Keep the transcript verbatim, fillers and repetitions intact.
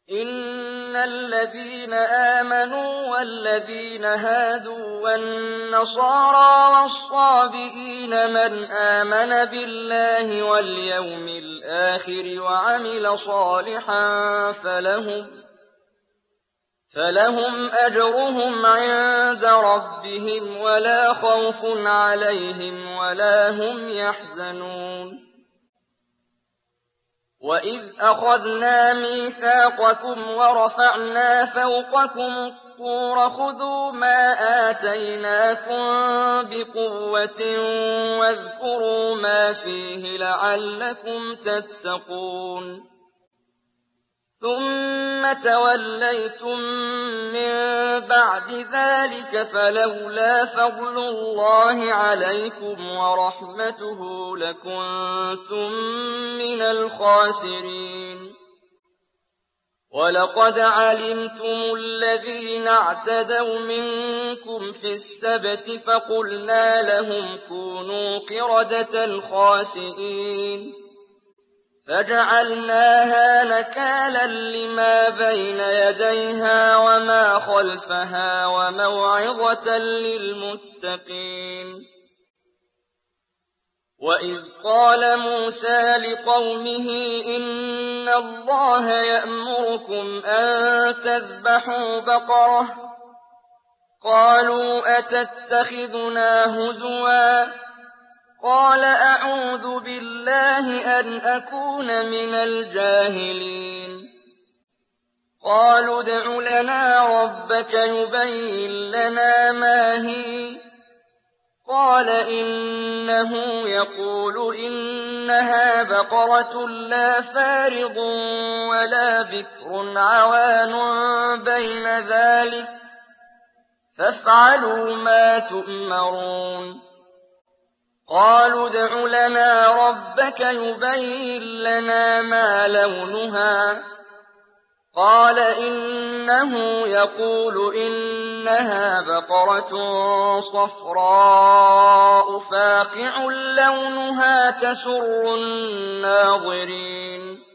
إن الذين آمنوا والذين هادوا والنصارى والصابئين من آمن بالله واليوم الآخر وعمل صالحا فلهم فلهم أجرهم عند ربهم ولا خوف عليهم ولا هم يحزنون. وَإِذْ أَخَذْنَا مِيثَاقَكُمْ وَرَفَعْنَا فَوْقَكُمُ الطُّورَ خُذُوا مَا آتَيْنَاكُم بِقُوَّةٍ وَاذْكُرُوا مَا فِيهِ لَعَلَّكُمْ تَتَّقُونَ. ثُمَّ تَوَلَّيْتُم مِّن بَعْدِ ذَٰلِكَ فَلَوْلَا فَضْلُ اللَّهِ عَلَيْكُمْ وَرَحْمَتُهُ لَكُنتُم مِّنَ الْخَاسِرِينَ. وَلَقَدْ عَلِمْتُمُ الَّذِينَ اعْتَدَوْا مِنكُمْ فِي السَّبْتِ فَقُلْنَا لَهُمْ كُونُوا قِرَدَةً خَاسِئِينَ فَجَعَلْنَاهَا نَكَالًا لِّمَا بَيْنَ يَدَيْهَا وَمَا خَلْفَهَا وَمَوْعِظَةً لِّلْمُتَّقِينَ. وَإِذْ قَالَ مُوسَىٰ لِقَوْمِهِ إِنَّ اللَّهَ يَأْمُرُكُمْ أَن تَذْبَحُوا بَقَرَةً ۖ قَالُوا أَتَتَّخِذُنَا هُزُوًا ۖ قَالَ أَعُوذُ بِاللَّهِ أَنْ أَكُونَ مِنَ الْجَاهِلِينَ. قَالُوا ادْعُ لَنَا رَبَّكَ يُبَيِّن لَّنَا مَا هِيَ. قَالَ إِنَّهُ يَقُولُ إِنَّهَا بَقَرَةٌ لَّا فَارِضٌ وَلَا بِكْرٌ عَوَانٌ بَيْنَ ذَٰلِكَ فَافْعَلُوا مَا تُؤْمَرُونَ. قَالُوا ادْعُ لَنَا رَبَّكَ يُبَيِّن لَّنَا مَا لَوْنُهَا. قَالَ إِنَّهُ يَقُولُ إِنَّهَا بَقَرَةٌ صَفْرَاءُ فَاقِعٌ لَّوْنُهَا تَسُرُّ النَّاظِرِينَ.